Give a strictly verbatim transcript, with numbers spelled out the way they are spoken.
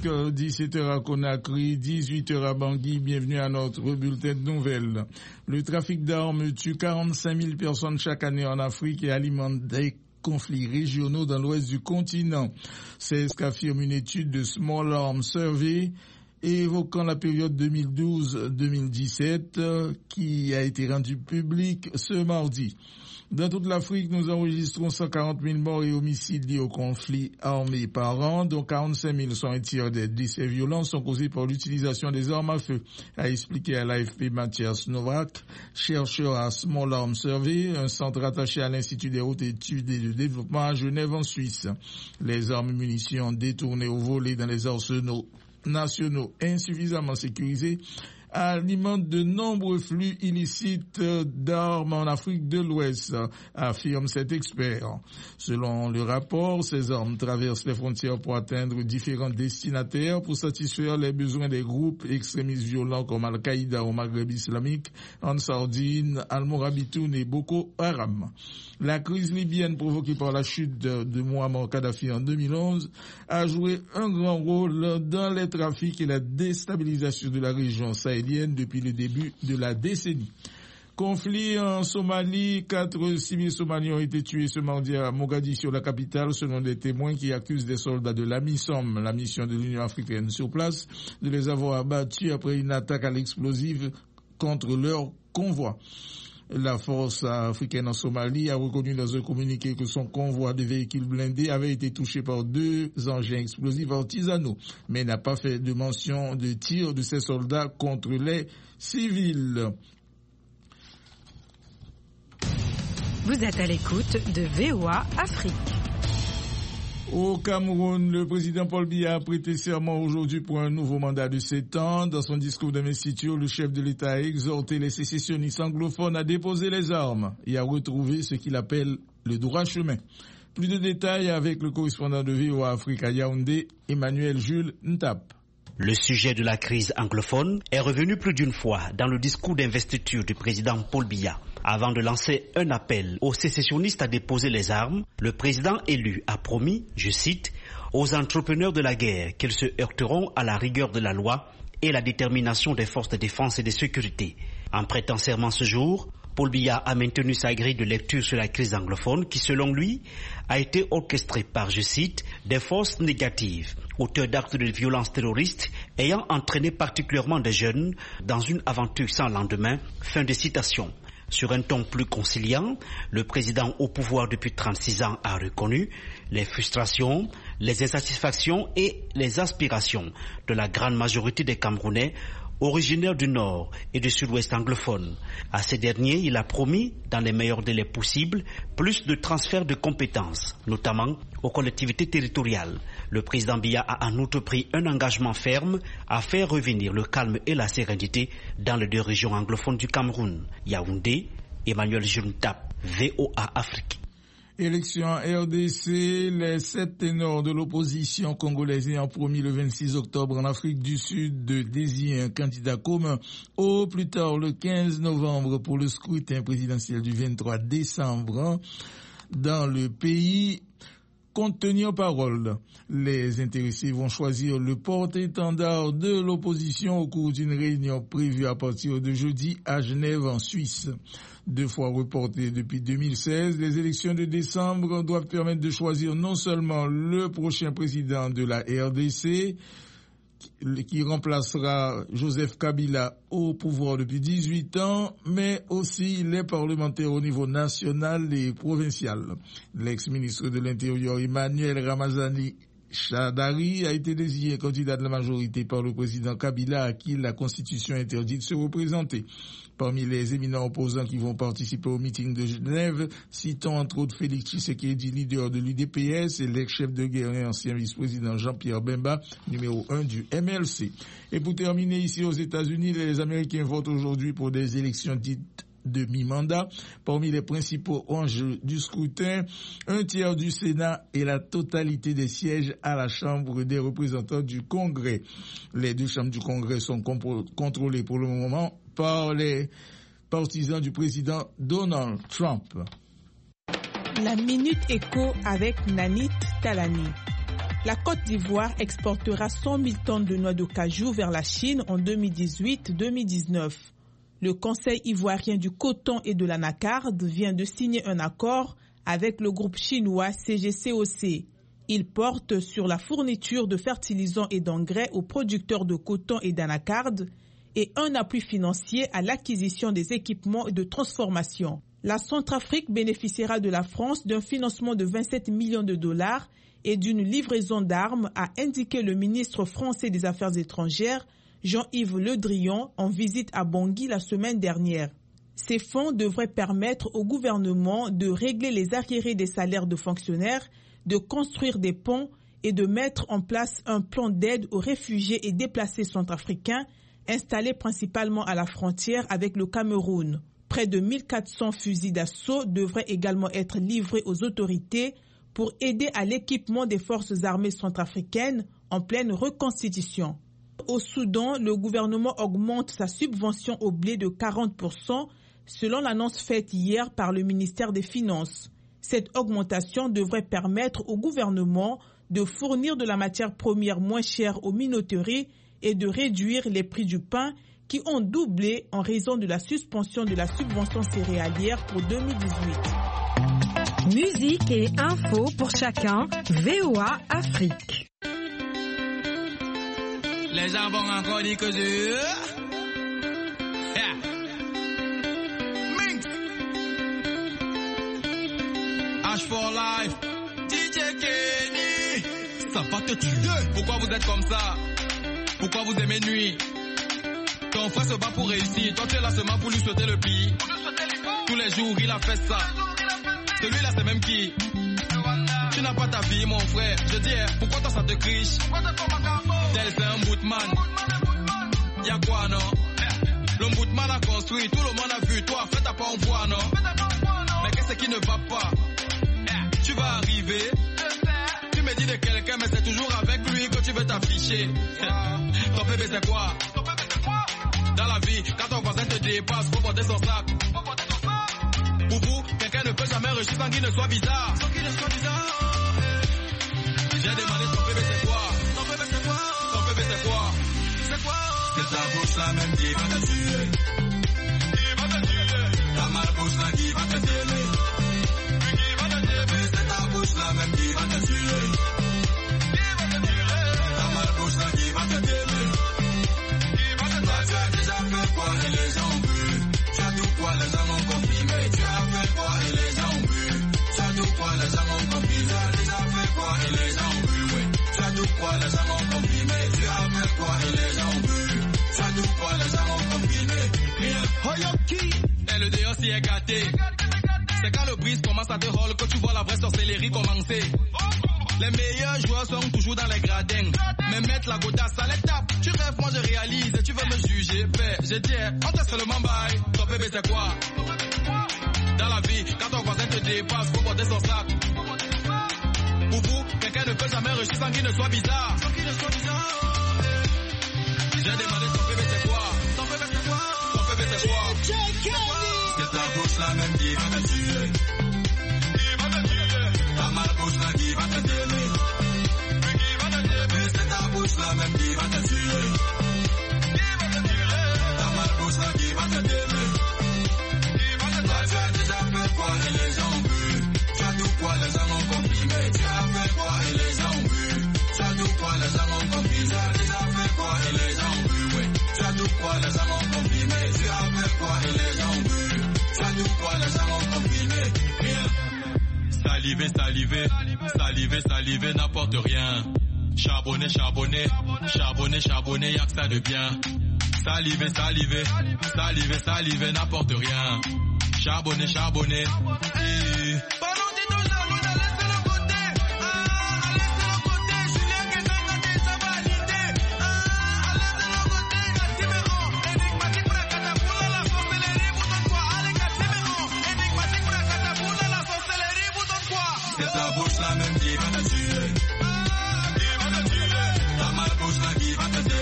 dix-sept heures à Conakry, dix-huit heures à Bangui. Bienvenue à notre bulletin de nouvelles. Le trafic d'armes tue quarante-cinq mille personnes chaque année en Afrique et alimente des conflits régionaux dans l'ouest du continent. C'est ce qu'affirme une étude de Small Arms Survey évoquant la période deux mille douze deux mille dix-sept qui a été rendue publique ce mardi. Dans toute l'Afrique, nous enregistrons cent quarante mille morts et homicides liés au conflit armé par an, dont quarante-cinq mille sont un tiers des décès violents sont causés par l'utilisation des armes à feu, a expliqué à l'A F P Mathias Novak, chercheur à Small Arms Survey, un centre attaché à l'Institut des hautes études et de développement à Genève en Suisse. Les armes et munitions détournées ou volées dans les arsenaux nationaux insuffisamment sécurisés alimente de nombreux flux illicites d'armes en Afrique de l'Ouest, affirme cet expert. Selon le rapport, ces armes traversent les frontières pour atteindre différents destinataires pour satisfaire les besoins des groupes extrémistes violents comme Al-Qaïda au Maghreb islamique, Ansar Dine, Al-Morabitoun et Boko Haram. La crise libyenne provoquée par la chute de, de Muammar Kadhafi en deux mille onze a joué un grand rôle dans les trafics et la déstabilisation de la région sahélienne depuis le début de la décennie. Conflit en Somalie, quatre civils somaliens ont été tués ce mardi à Mogadiscio, la capitale, selon des témoins qui accusent des soldats de l'AMISOM, la mission de l'Union africaine sur place, de les avoir abattus après une attaque à l'explosive contre leur convoi. La force africaine en Somalie a reconnu dans un communiqué que son convoi de véhicules blindés avait été touché par deux engins explosifs artisanaux, mais n'a pas fait de mention de tir de ces soldats contre les civils. Vous êtes à l'écoute de V O A Afrique. Au Cameroun, le président Paul Biya a prêté serment aujourd'hui pour un nouveau mandat de sept ans. Dans son discours d'investiture, le chef de l'État a exhorté les sécessionnistes anglophones à déposer les armes et à retrouver ce qu'il appelle le droit chemin. Plus de détails avec le correspondant de V O A Afrique à Yaoundé, Emmanuel Jules Ntap. Le sujet de la crise anglophone est revenu plus d'une fois dans le discours d'investiture du président Paul Biya. Avant de lancer un appel aux sécessionnistes à déposer les armes, le président élu a promis, je cite, aux entrepreneurs de la guerre qu'ils se heurteront à la rigueur de la loi et la détermination des forces de défense et de sécurité. En prêtant serment ce jour, Paul Biya a maintenu sa grille de lecture sur la crise anglophone qui, selon lui, a été orchestrée par, je cite, des forces négatives, auteurs d'actes de violence terroriste ayant entraîné particulièrement des jeunes dans une aventure sans lendemain. Fin de citation. Sur un ton plus conciliant, le président au pouvoir depuis trente-six ans a reconnu les frustrations, les insatisfactions et les aspirations de la grande majorité des Camerounais originaires du Nord et du Sud-Ouest anglophone. À ces derniers, il a promis, dans les meilleurs délais possibles, plus de transferts de compétences, notamment aux collectivités territoriales. Le président Biya a en outre pris un engagement ferme à faire revenir le calme et la sérénité dans les deux régions anglophones du Cameroun. Yaoundé, Emmanuel Juntap, V O A Afrique. Élection R D C, les sept ténors de l'opposition congolaise ont promis le vingt-six octobre en Afrique du Sud de désigner un candidat commun au plus tard le quinze novembre pour le scrutin présidentiel du vingt-trois décembre dans le pays. Compte tenu aux paroles, les intéressés vont choisir le porte-étendard de l'opposition au cours d'une réunion prévue à partir de jeudi à Genève en Suisse. Deux fois reportées depuis deux mille seize, les élections de décembre doivent permettre de choisir non seulement le prochain président de la R D C, qui remplacera Joseph Kabila au pouvoir depuis dix-huit ans, mais aussi les parlementaires au niveau national et provincial. L'ex-ministre de l'Intérieur Emmanuel Ramazani Shadari a été désigné candidat de la majorité par le président Kabila à qui la Constitution interdit de se représenter. Parmi les éminents opposants qui vont participer au meeting de Genève, citons entre autres Félix Tshisekedi, leader de l'U D P S, et l'ex-chef de guerre et ancien vice-président Jean-Pierre Bemba, numéro un du M L C. Et pour terminer, ici aux États-Unis, les Américains votent aujourd'hui pour des élections dites de mi-mandat. Parmi les principaux enjeux du scrutin, un tiers du Sénat et la totalité des sièges à la Chambre des représentants du Congrès. Les deux chambres du Congrès sont compro- contrôlées pour le moment par les partisans du président Donald Trump. La Minute Éco avec Nanit Talani. La Côte d'Ivoire exportera cent mille tonnes de noix de cajou vers la Chine en deux mille dix-huit deux mille dix-neuf. Le Conseil ivoirien du coton et de l'anacarde vient de signer un accord avec le groupe chinois C G C O C. Il porte sur la fourniture de fertilisants et d'engrais aux producteurs de coton et d'anacarde et un appui financier à l'acquisition des équipements de transformation. La Centrafrique bénéficiera de la France d'un financement de vingt-sept millions de dollars et d'une livraison d'armes, a indiqué le ministre français des Affaires étrangères, Jean-Yves Le Drian, en visite à Bangui la semaine dernière. Ces fonds devraient permettre au gouvernement de régler les arriérés des salaires de fonctionnaires, de construire des ponts et de mettre en place un plan d'aide aux réfugiés et déplacés centrafricains installés principalement à la frontière avec le Cameroun. Près de mille quatre cents fusils d'assaut devraient également être livrés aux autorités pour aider à l'équipement des forces armées centrafricaines en pleine reconstitution. Au Soudan, le gouvernement augmente sa subvention au blé de quarante pour cent selon l'annonce faite hier par le ministère des Finances. Cette augmentation devrait permettre au gouvernement de fournir de la matière première moins chère aux minoteries et de réduire les prix du pain qui ont doublé en raison de la suspension de la subvention céréalière pour deux mille dix-huit. Musique et infos pour chacun, V O A Afrique. Les gens vont encore dire que je... Yeah. Minx. H for life. D J Kenny. Ça va te tuer. Pourquoi vous êtes comme ça? Pourquoi vous aimez nuit? Ton frère se bat pour réussir. Toi tu es là seulement pour lui souhaiter le pire. Tous les jours il a fait ça. Celui-là c'est même qui? Tu n'as pas ta vie mon frère. Je dis pourquoi toi ça te criche? Tel c'est un bootman. Y'a quoi non? Le bootman a construit. Tout le monde a vu. Toi fais ta pas en voix non? Mais qu'est-ce qui ne va pas? Tu vas arriver. Tu me dis de quelqu'un mais c'est toujours avec lui que tu veux t'afficher. Ton bébé c'est quoi? Dans la vie, quand ton voisin te dépasse, faut porter son sac. Pour vous, quelqu'un ne peut jamais réussir sans qu'il ne soit bizarre. Sans qu'il ne soit bizarre. J'ai demandé ton bébé c'est quoi? Ton bébé c'est quoi? Ton bébé c'est quoi? C'est quoi? C'est ta bouche là même qui va te tuer. Qui va te tuer. Ta malbouche là qui va te tuer. Qui va te tuer. C'est ta bouche là même qui va te tuer. Qui va te tuer. Ta malbouche là qui va te tuer. Et les gens ont bu, tu as tout quoi, les gens ont confirmé. Tu as fait quoi et les gens ont bu, tu as tout quoi, les gens ont confirmé. Tu as déjà fait quoi et les gens ont bu, ouais. Tu as tout quoi, les gens ont confirmé. Tu as fait quoi et les gens ont bu, tu as tout quoi, les gens ont confirmé. Rien. Et le dehors s'y est gâté. C'est quand le brise commence à te rôle que tu vois la vraie sorcellerie commencer. Les meilleurs joueurs sont toujours dans les gradins. Mais mettre la godasse à l'étape. Tu rêves, moi je réalise et tu veux me juger. Fait, j'ai dit, on te seulement bail. Ton bébé c'est quoi? Dans la vie, quand ton voisin te dépasse, faut porter son sac. Pour vous, quelqu'un ne peut jamais réussir sans qu'il ne soit bizarre. Sans qu'il ne soit bizarre. J'ai demandé ton bébé c'est quoi? Ton bébé c'est quoi? Ton bébé c'est quoi? C'est ta bouche là même qui va te tuer. Qui va te tuer. Ta malbouche là qui va te tuer. Qui va te tuer. C'est ta bouche là même qui va te tuer. Qui va te tuer. Ta malbouche là qui va te tuer. Qui va te tuer. Tu as déjà fait quoi et les gens ont bu. Tu as tout quoi les gens ont comprimé. Tu as fait quoi et les gens ont bu. Tu as tout quoi les gens ont comprimé. Tu as déjà fait quoi et les gens ont bu. Ouais. Tu as tout quoi les gens ont comprimé. Tu as fait quoi et les gens ont bu. Tu as tout quoi les gens ont comprimé. Rien. Saliver, saliver, saliver, saliver, n'apporte rien. Charbonner, charbonner, charbonner, charbonner, y'a que ça de bien. Saliver, saliver, saliver, saliver, n'apporte rien. Charbonner, charbonner. Et... C'est ta bouche là même qui va te tuer. Qui va te tuer. Ta malbouche là qui va te tuer.